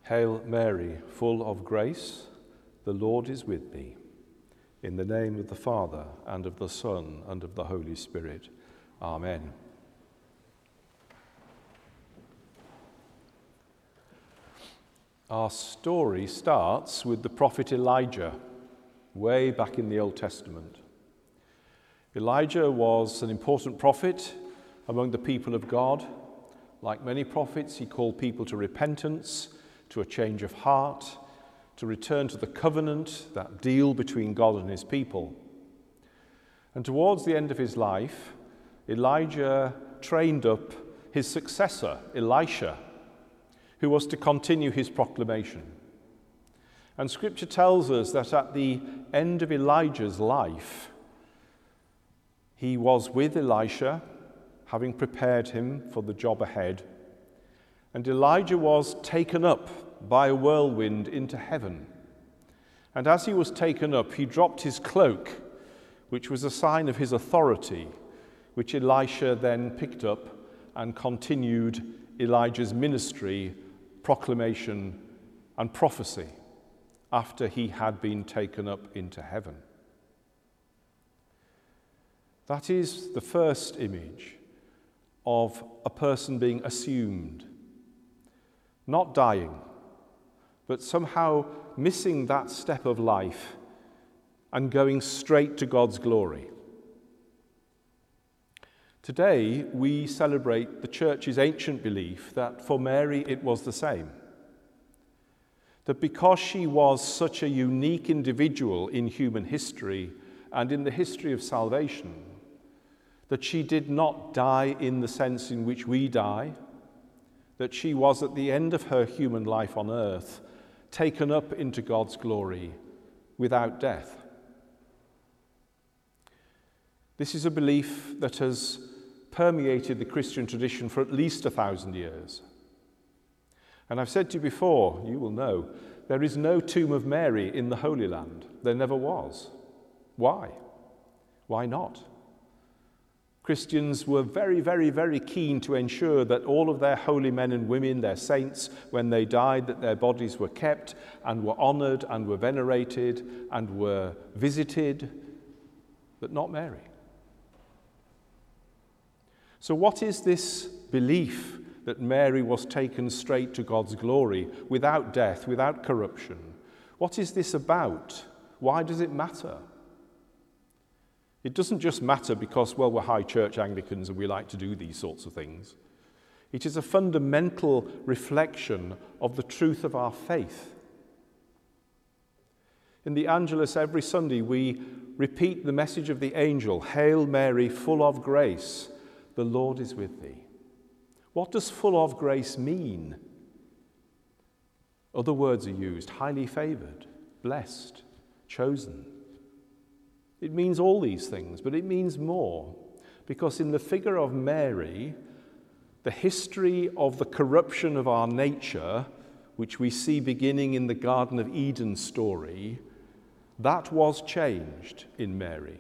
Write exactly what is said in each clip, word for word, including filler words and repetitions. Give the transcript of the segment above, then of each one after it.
Hail Mary, full of grace, the Lord is with thee. In the name of the Father, and of the Son, and of the Holy Spirit. Amen. Our story starts with the prophet Elijah, way back in the Old Testament. Elijah was an important prophet among the people of God. Like many prophets, he called people to repentance, to a change of heart, to return to the covenant, that deal between God and his people. And towards the end of his life, Elijah trained up his successor, Elisha, who was to continue his proclamation. And Scripture tells us that at the end of Elijah's life, he was with Elisha, having prepared him for the job ahead, and Elijah was taken up by a whirlwind into heaven. And as he was taken up, he dropped his cloak, which was a sign of his authority, which Elisha then picked up and continued Elijah's ministry, proclamation, and prophecy after he had been taken up into heaven. That is the first image of a person being assumed, not dying, but somehow missing that step of life and going straight to God's glory. Today, we celebrate the Church's ancient belief that for Mary it was the same. That because she was such a unique individual in human history and in the history of salvation, that she did not die in the sense in which we die, that she was at the end of her human life on earth taken up into God's glory without death. This is a belief that has permeated the Christian tradition for at least a thousand years. And I've said to you before, you will know, there is no tomb of Mary in the Holy Land. There never was. Why? Why not? Christians were very, very, very keen to ensure that all of their holy men and women, their saints, when they died, that their bodies were kept and were honored and were venerated and were visited, but not Mary. So what is this belief that Mary was taken straight to God's glory without death, without corruption? What is this about? Why does it matter? It doesn't just matter because, well, we're high church Anglicans and we like to do these sorts of things. It is a fundamental reflection of the truth of our faith. In the Angelus every Sunday, we repeat the message of the angel, "Hail Mary, full of grace, the Lord is with thee." What does full of grace mean? Other words are used: highly favored, blessed, chosen. It means all these things, but it means more, because in the figure of Mary, the history of the corruption of our nature, which we see beginning in the Garden of Eden story, that was changed in Mary.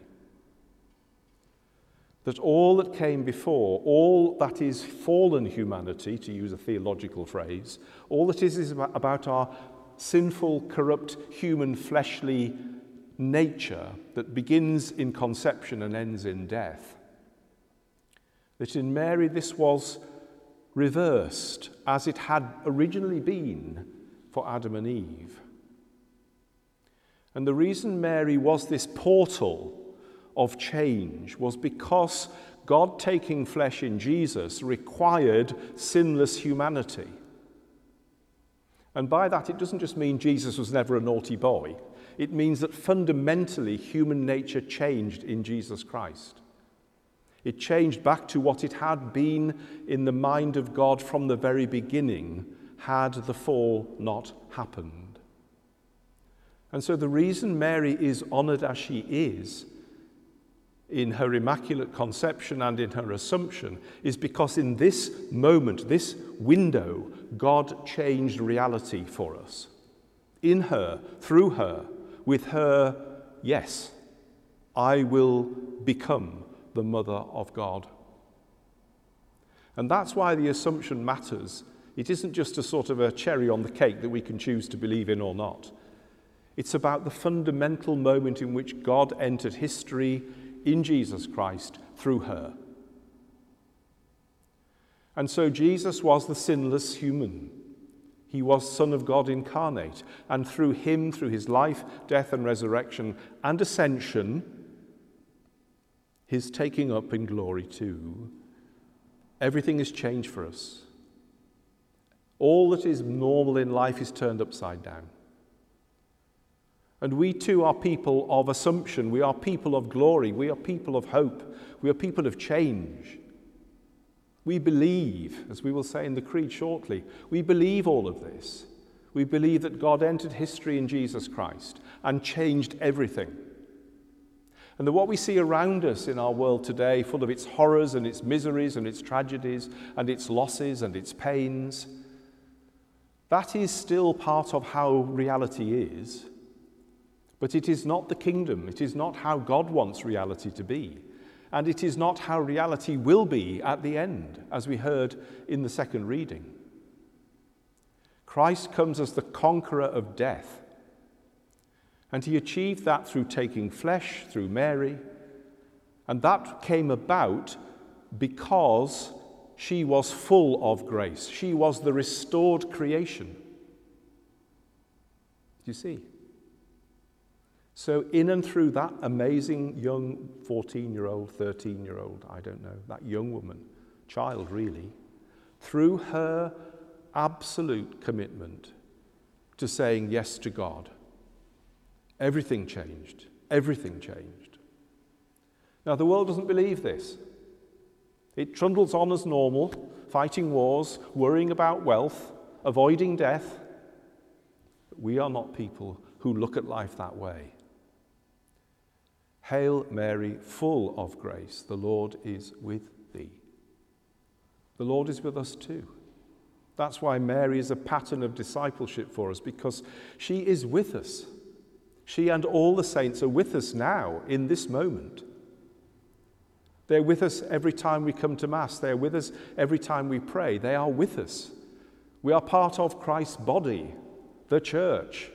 That all that came before, all that is fallen humanity, to use a theological phrase, all that is, is about our sinful, corrupt, human, fleshly nature that begins in conception and ends in death. That in Mary this was reversed as it had originally been for Adam and Eve. And the reason Mary was this portal of change was because God taking flesh in Jesus required sinless humanity. And by that, it doesn't just mean Jesus was never a naughty boy. It means that fundamentally human nature changed in Jesus Christ. It changed back to what it had been in the mind of God from the very beginning, had the fall not happened. And so the reason Mary is honored as she is in her immaculate conception and in her assumption is because in this moment, this window, God changed reality for us. In her, through her, with her, yes, I will become the mother of God. And that's why the Assumption matters It isn't just a sort of a cherry on the cake that we can choose to believe in or not. It's about the fundamental moment in which God entered history in Jesus Christ through her. And so Jesus was the sinless human. He was Son of God incarnate, and through him, through his life, death and resurrection and ascension, his taking up in glory too, everything is changed for us. All that is normal in life is turned upside down. And we too are people of assumption. We are people of glory. We are people of hope. We are people of change. We believe, as we will say in the Creed shortly, we believe all of this. We believe that God entered history in Jesus Christ and changed everything. And that what we see around us in our world today, full of its horrors and its miseries and its tragedies and its losses and its pains, that is still part of how reality is. But it is not the kingdom. It is not how God wants reality to be. And it is not how reality will be at the end, as we heard in the second reading. Christ comes as the conqueror of death. And he achieved that through taking flesh, through Mary. And that came about because she was full of grace. She was the restored creation. Do you see? So in and through that amazing young fourteen-year-old, thirteen-year-old, I don't know, that young woman, child really, through her absolute commitment to saying yes to God, everything changed. Everything changed. Now, the world doesn't believe this. It trundles on as normal, fighting wars, worrying about wealth, avoiding death. We are not people who look at life that way. Hail Mary, full of grace, the Lord is with thee. The Lord is with us too. That's why Mary is a pattern of discipleship for us, because she is with us. She and all the saints are with us now, in this moment. They're with us every time we come to Mass. They're with us every time we pray. They are with us. We are part of Christ's body, the church.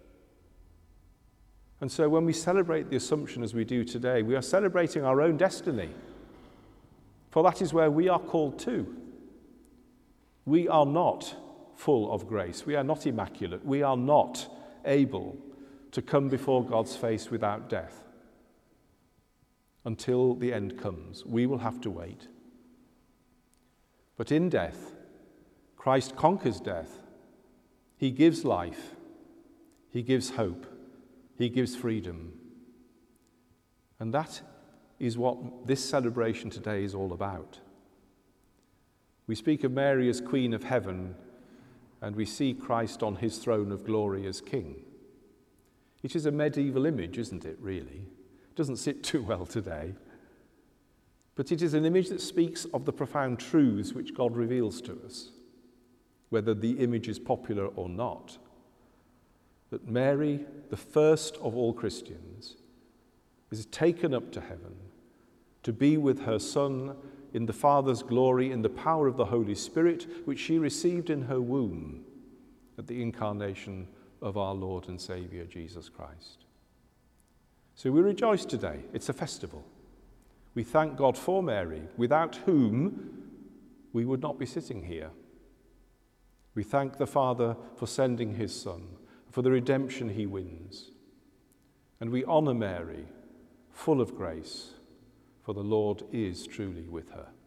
And so when we celebrate the Assumption as we do today, we are celebrating our own destiny. For that is where we are called to. We are not full of grace. We are not immaculate. We are not able to come before God's face without death. Until the end comes, we will have to wait. But in death, Christ conquers death. He gives life. He gives hope. He gives freedom. And that is what this celebration today is all about. We speak of Mary as Queen of Heaven, and we see Christ on his throne of glory as King. It is a medieval image, isn't it, really? It doesn't sit too well today. But it is an image that speaks of the profound truths which God reveals to us, whether the image is popular or not. That Mary, the first of all Christians, is taken up to heaven to be with her Son in the Father's glory, in the power of the Holy Spirit, which she received in her womb at the incarnation of our Lord and Saviour, Jesus Christ. So we rejoice today. It's a festival. We thank God for Mary, without whom we would not be sitting here. We thank the Father for sending his Son, for the redemption he wins. And we honour Mary, full of grace, for the Lord is truly with her.